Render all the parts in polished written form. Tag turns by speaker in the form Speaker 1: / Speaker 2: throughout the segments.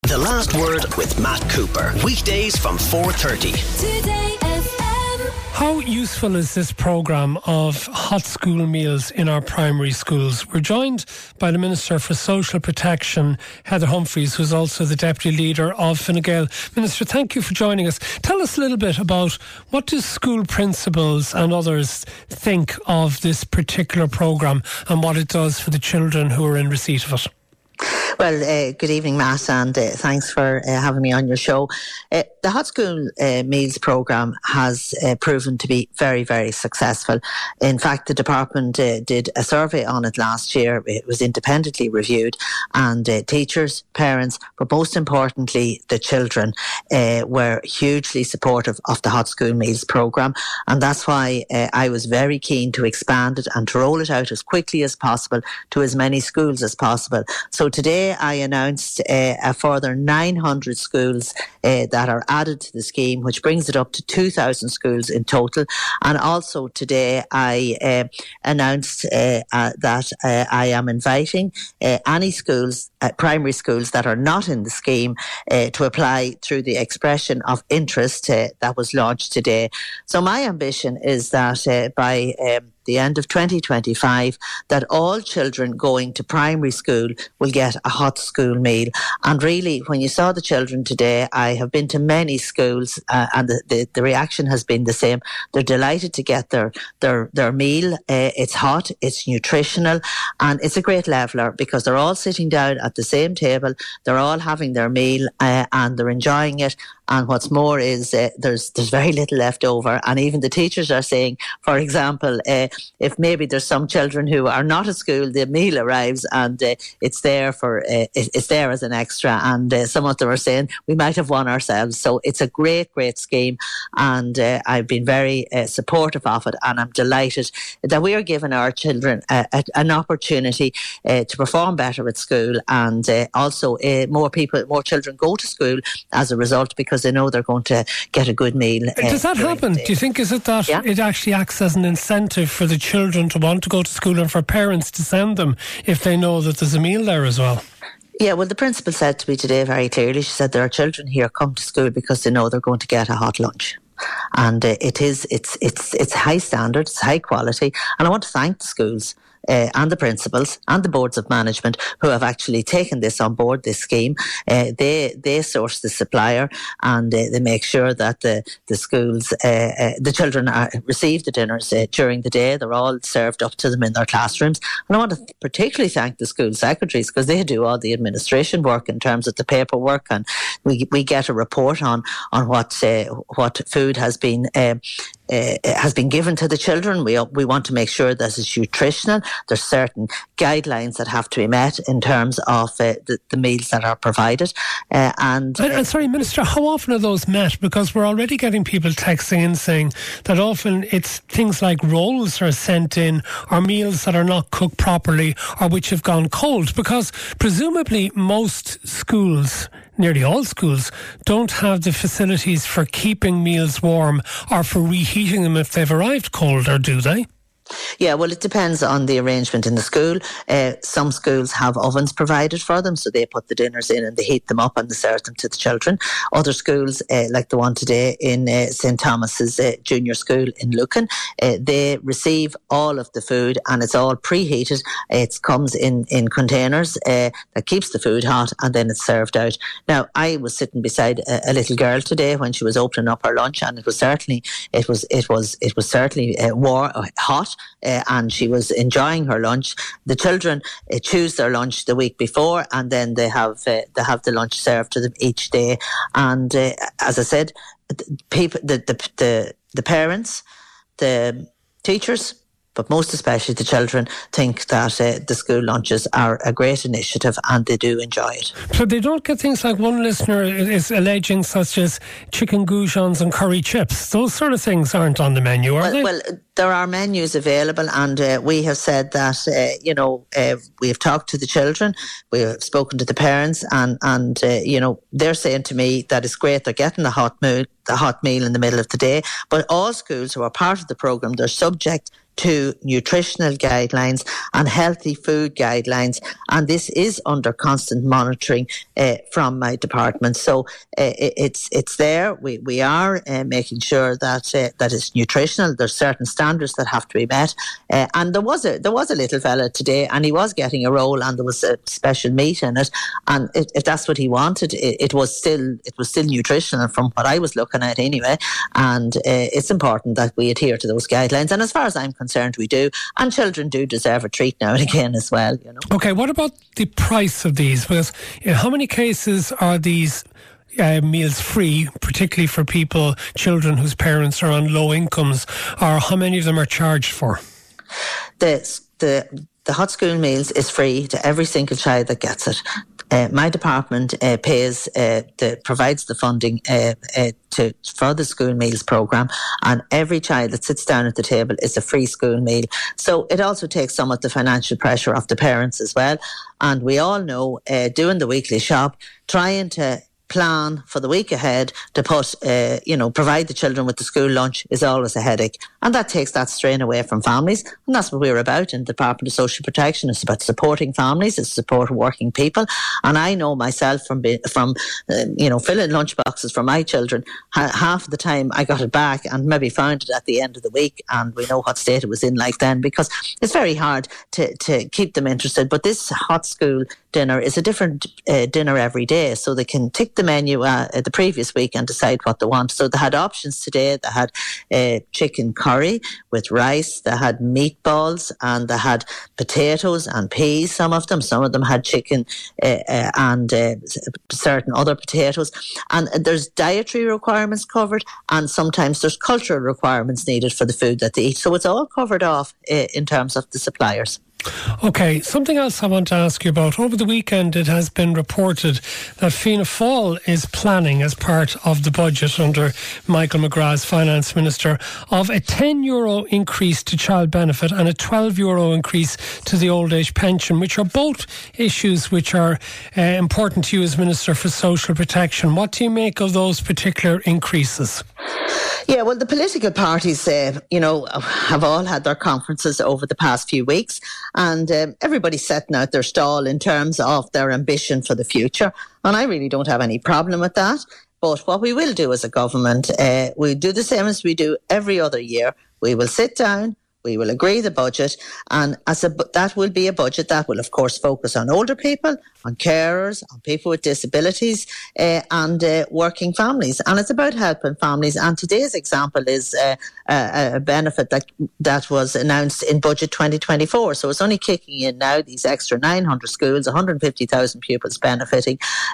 Speaker 1: The Last Word with Matt Cooper. Weekdays from 4:30.
Speaker 2: Today FM.
Speaker 3: How useful is this programme of hot school meals in our primary schools? We're joined by the Minister for Social Protection, Heather Humphreys, who's also the Deputy Leader of Fine Gael. Minister, thank you for joining us. Tell us a little bit about what do school principals and others think of this particular programme and what it does for the children who are in receipt of it.
Speaker 4: Well, good evening, Matt, and thanks for having me on your show. The Hot School Meals programme has proven to be very, very successful. In fact, the department did a survey on it last year. It was independently reviewed, and teachers, parents, but most importantly, the children were hugely supportive of the Hot School Meals programme, and that's why I was very keen to expand it and to roll it out as quickly as possible to as many schools as possible. So today I announced a further 900 schools that are added to the scheme, which brings it up to 2,000 schools in total. And also today I announced that I am inviting any schools, primary schools that are not in the scheme, to apply through the expression of interest that was launched today. So my ambition is that by the end of 2025, that all children going to primary school will get a hot school meal. And really, when you saw the children today, I have been to many schools and the reaction has been the same. They're delighted to get their meal. It's hot, it's nutritional, and it's a great leveller because they're all sitting down at the same table, they're all having their meal and they're enjoying it. And what's more is there's very little left over. And even the teachers are saying, for example, if maybe there's some children who are not at school, the meal arrives and it's there it's there as an extra. And some of them are saying we might have won ourselves. So it's a great, great scheme. And I've been very supportive of it. And I'm delighted that we are giving our children an opportunity to perform better at school. And also more children go to school as a result because they know they're going to get a good meal.
Speaker 3: Does that happen? Do you think, is it that it actually acts as an incentive for the children to want to go to school and for parents to send them if they know that there's a meal there as well?
Speaker 4: Yeah, well, the principal said to me today very clearly, she said there are children here come to school because they know they're going to get a hot lunch. And it's high standard, it's high quality. And I want to thank the schools and the principals and the boards of management who have actually taken this on board, this scheme. They source the supplier and they make sure that the schools, the children receive the dinners during the day. They're all served up to them in their classrooms. And I want to particularly thank the school secretaries because they do all the administration work in terms of the paperwork, and we get a report on what food has been given to the children. We want to make sure that it's nutritional. There's certain guidelines that have to be met in terms of the meals that are provided.
Speaker 3: Sorry, Minister, how often are those met? Because we're already getting people texting in saying that often it's things like rolls are sent in or meals that are not cooked properly or which have gone cold, because presumably most schools, nearly all schools, don't have the facilities for keeping meals warm or for reheating them if they've arrived cold, or do they?
Speaker 4: Yeah, well, it depends on the arrangement in the school. Some schools have ovens provided for them, so they put the dinners in and they heat them up and they serve them to the children. Other schools, like the one today in St. Thomas's Junior School in Lucan, they receive all of the food and it's all preheated. It comes in containers that keeps the food hot and then it's served out. Now, I was sitting beside a little girl today when she was opening up her lunch, and it was certainly hot. And she was enjoying her lunch. The children choose their lunch the week before, and then they have the lunch served to them each day. And as I said, the parents, the teachers, but most especially the children, think that the school lunches are a great initiative and they do enjoy it.
Speaker 3: So they don't get things like one listener is alleging, such as chicken goujons and curry chips. Those sort of things aren't on the menu, are they?
Speaker 4: Well, there are menus available, and we have said that, we have talked to the children, we have spoken to the parents, and they're saying to me that it's great they're getting the hot meal in the middle of the day, but all schools who are part of the programme, they're subject to nutritional guidelines and healthy food guidelines, and this is under constant monitoring from my department. So it's there. We are making sure that it's nutritional. There's certain standards that have to be met, and there was a little fella today, and he was getting a roll, and there was a special meat in it, and if that's what he wanted, it was still nutritional from what I was looking at anyway. And it's important that we adhere to those guidelines, and as far as I'm concerned, we do. And children do deserve a treat now and again as well, you know.
Speaker 3: Okay, what about the price of these? Because how many cases are these meals free, particularly for children whose parents are on low incomes, or how many of them are charged for?
Speaker 4: The hot school meals is free to every single child that gets it. My department provides the funding for the school meals programme, and every child that sits down at the table is a free school meal. So it also takes some of the financial pressure off the parents as well. And we all know, doing the weekly shop, trying to plan for the week ahead to provide the children with the school lunch is always a headache, and that takes that strain away from families. And that's what we're about in the Department of Social Protection. It's about supporting families, it's supporting working people. And I know myself from filling lunch boxes for my children, half the time I got it back and maybe found it at the end of the week, and we know what state it was in like then, because it's very hard to keep them interested. But this hot school dinner is a different dinner every day, so they can tick the menu the previous week and decide what they want. So they had options today. They had chicken curry with rice, they had meatballs, and they had potatoes and peas, some of them had chicken and certain other potatoes. And there's dietary requirements covered, and sometimes there's cultural requirements needed for the food that they eat. So it's all covered off in terms of the suppliers.
Speaker 3: Okay, something else I want to ask you about. Over the weekend, it has been reported that Fianna Fáil is planning, as part of the budget under Michael McGrath as Finance Minister, of a €10 increase to child benefit and a €12 increase to the old age pension, which are both issues which are important to you as Minister for Social Protection. What do you make of those particular increases?
Speaker 4: Yeah, well, the political parties, have all had their conferences over the past few weeks, and everybody's setting out their stall in terms of their ambition for the future. And I really don't have any problem with that. But what we will do as a government, we do the same as we do every other year. We will sit down, we will agree the budget, and that will be a budget that will, of course, focus on older people, on carers, on people with disabilities, and working families. And it's about helping families. And today's example is a benefit that was announced in Budget 2024. So it's only kicking in now, these extra 900 schools, 150,000 pupils benefiting.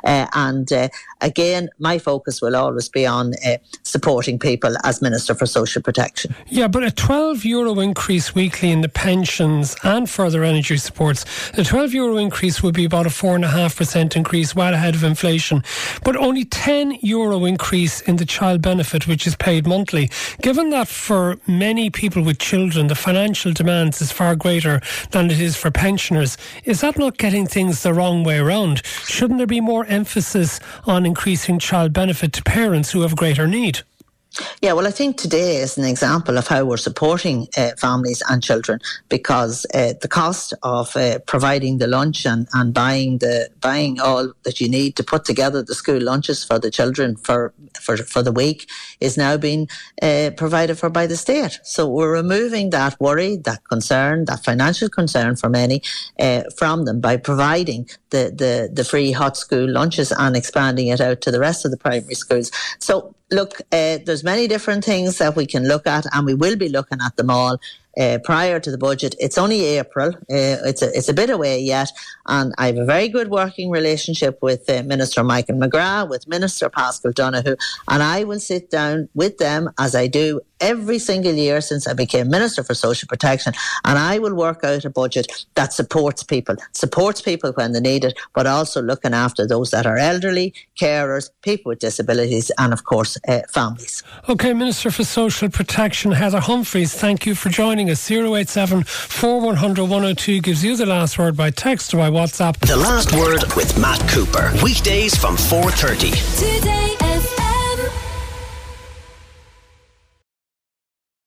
Speaker 4: Again, my focus will always be on supporting people as Minister for Social Protection.
Speaker 3: Yeah, but a €12 increase weekly in the pensions and further energy supports, the €12 increase would be about a 4.5% increase, well ahead of inflation, but only €10 increase in the child benefit, which is paid monthly. Given that for many people with children, the financial demands is far greater than it is for pensioners, is that not getting things the wrong way around? Shouldn't there be more emphasis on increasing child benefit to parents who have greater need?
Speaker 4: Yeah, well, I think today is an example of how we're supporting families and children, because the cost of providing the lunch and buying all that you need to put together the school lunches for the children for the week is now being provided for by the state. So we're removing that worry, that concern, that financial concern for many from them by providing the free hot school lunches and expanding it out to the rest of the primary schools. So look, there's many different things that we can look at, and we will be looking at them all prior to the budget. It's only April. It's a bit away yet, and I have a very good working relationship with Minister Michael McGrath, with Minister Paschal Donoghue, and I will sit down with them, as I do every single year since I became Minister for Social Protection, and I will work out a budget that supports people when they need it, but also looking after those that are elderly, carers, people with disabilities, and of course families.
Speaker 3: Okay, Minister for Social Protection Heather Humphreys, thank you for joining us. 087 4100 102 gives you the last word by text or by WhatsApp.
Speaker 1: The Last Word with Matt Cooper. Weekdays from 4:30.
Speaker 2: Today.